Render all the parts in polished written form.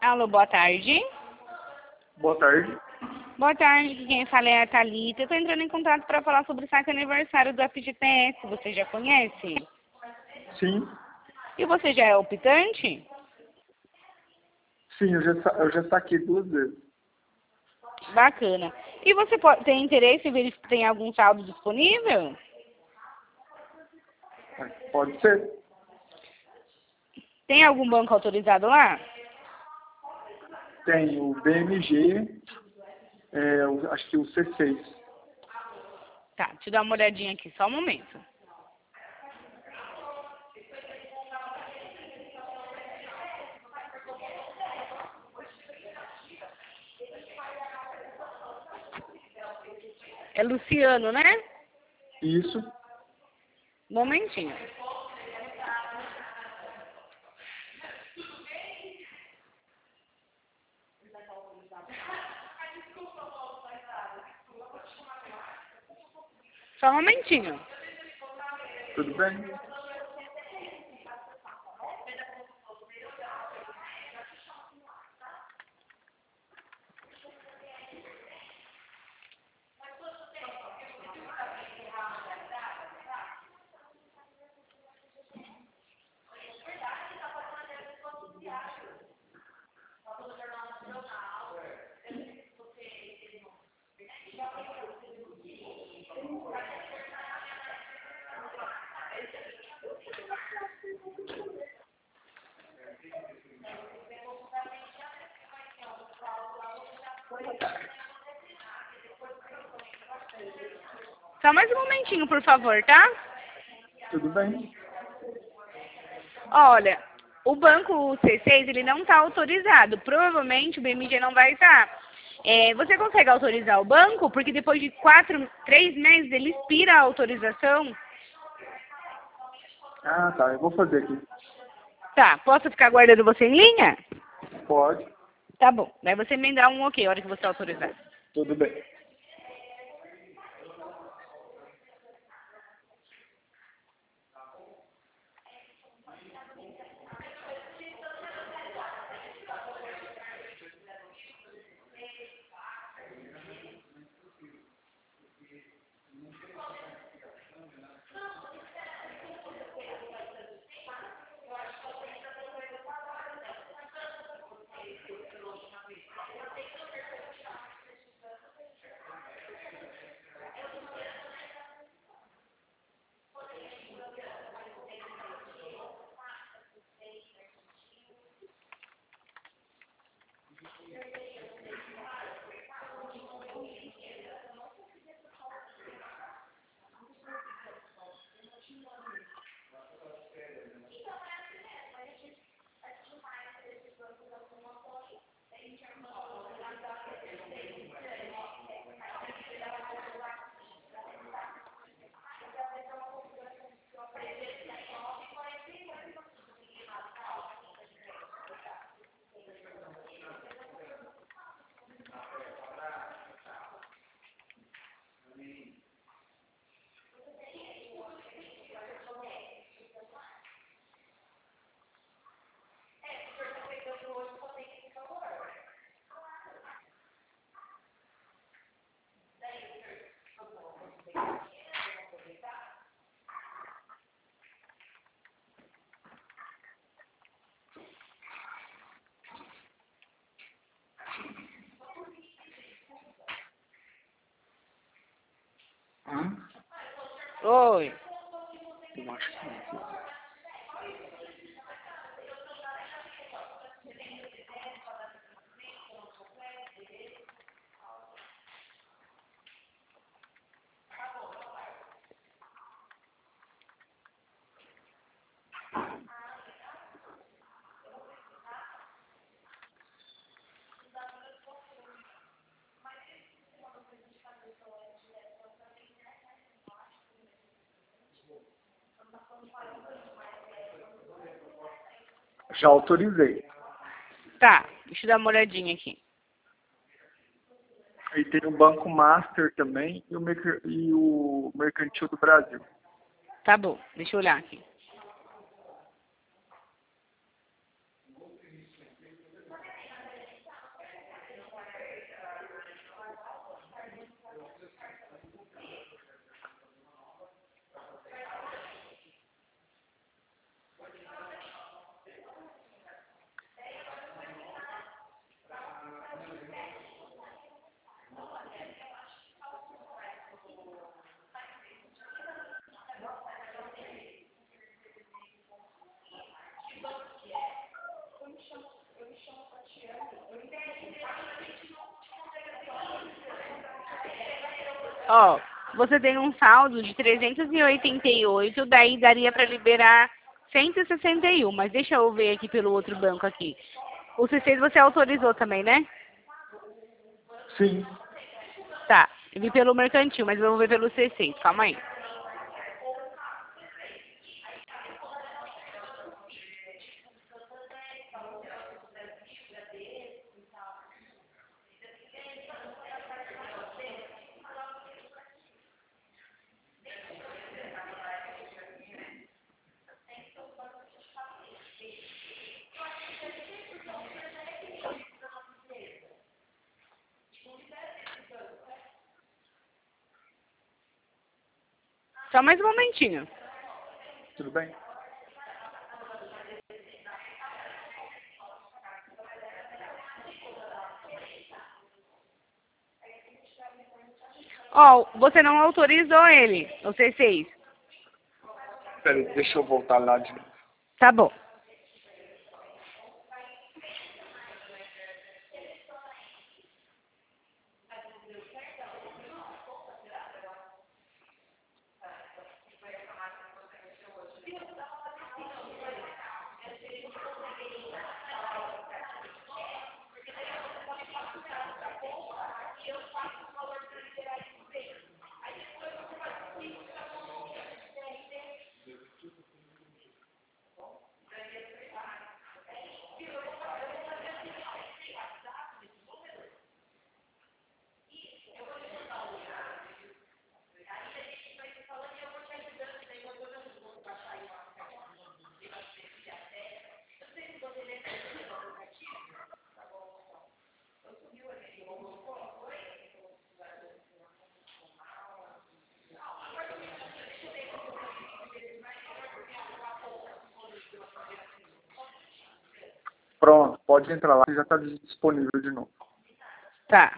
Alô, boa tarde. Boa tarde. Boa tarde, quem fala é a Thalita. Eu tô entrando em contato para falar sobre o saque aniversário do FGTS. Você já conhece? Sim, E você já é optante? sim, eu já saquei 2 vezes. Bacana. E você tem interesse em verificar se tem algum saldo disponível? Pode ser. Tem algum banco autorizado lá? Tem o BMG, acho que o C6. Tá, deixa eu dar uma olhadinha aqui, só um momento. É Luciano, né? Isso. Momentinho. Só um momentinho. Tudo bem? Só mais um momentinho, por favor, tá? Tudo bem? Olha, o banco C6, ele não está autorizado. Provavelmente o BMG não vai estar. Você consegue autorizar o banco? Porque depois de 3 meses ele expira a autorização. Ah, tá. Eu vou fazer aqui. Tá, posso ficar aguardando você em linha? Pode. Tá bom. Daí você me dá um ok a hora que você autorizar. Tudo bem. Oi. Eu acho que sim. Já autorizei. Tá, deixa eu dar uma olhadinha aqui. Aí tem o Banco Master também e o Mercantil do Brasil. Tá bom, deixa eu olhar aqui. Ó, você tem um saldo de 388, daí daria para liberar 161, mas deixa eu ver aqui pelo outro banco aqui. O C6 você autorizou também, né? Sim. Tá, eu vi pelo mercantil, mas eu vou ver pelo C6, calma aí. Só mais um momentinho. Tudo bem? Ó, você não autorizou ele, o C6. Pera aí, deixa eu voltar lá de novo. Tá bom. Pronto, pode entrar lá, já está disponível de novo. Tá.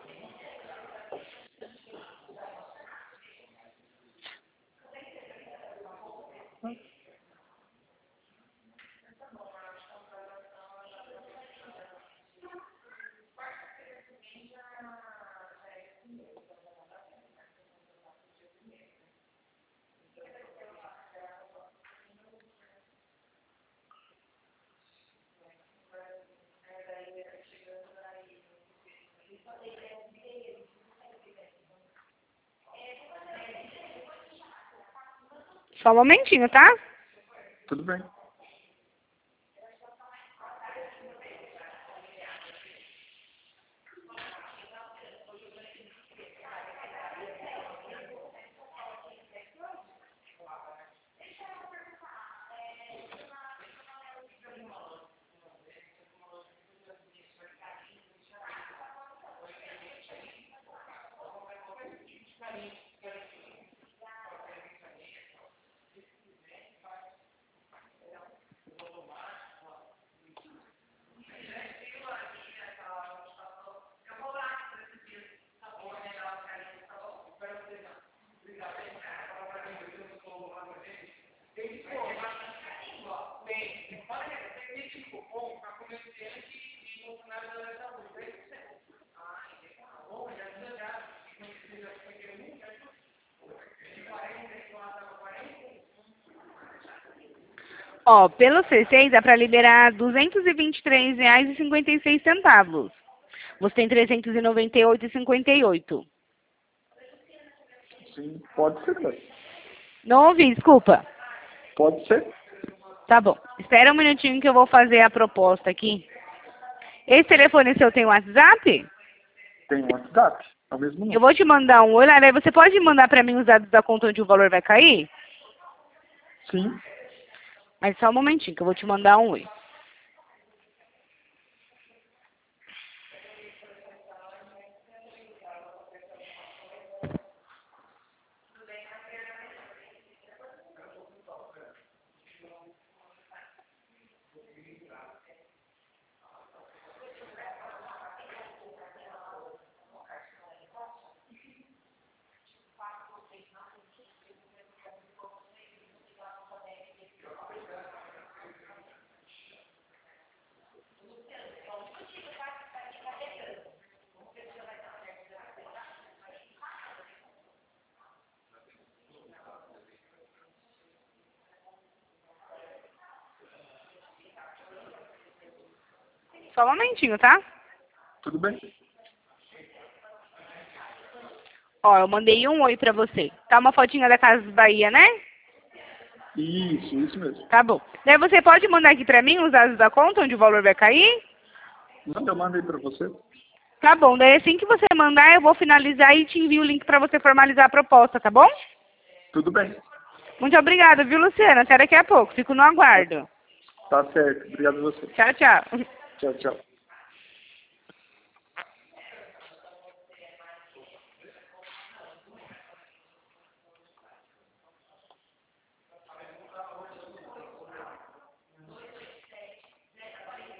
Só um momentinho, tá? Tudo bem. Ó, pelo C6 dá para liberar R$ 223,56. Você tem 398,58. Sim, pode ser. Não ouvi, desculpa. Pode ser. Tá bom. Espera um minutinho que eu vou fazer a proposta aqui. Esse telefone seu tem WhatsApp? Tem um WhatsApp, é o mesmo Eu número. vou te mandar um oi lá, daí você pode mandar para mim os dados da conta onde o valor vai cair? Sim. Mas só um momentinho que eu vou te mandar um oi. Só um momentinho, tá? Tudo bem? Ó, eu mandei um oi pra você. Tá uma fotinha da Casas Bahia, né? Isso mesmo. Tá bom. Daí você pode mandar aqui pra mim os dados da conta, onde o valor vai cair? Manda, eu mandei para você. Tá bom. Daí assim que você mandar, eu vou finalizar e te envio o link pra você formalizar a proposta, tá bom? Tudo bem. Muito obrigada, viu, Luciana? Até daqui a pouco. Fico no aguardo. Tá certo. Obrigado a você. Tchau, tchau. Tchau, tchau.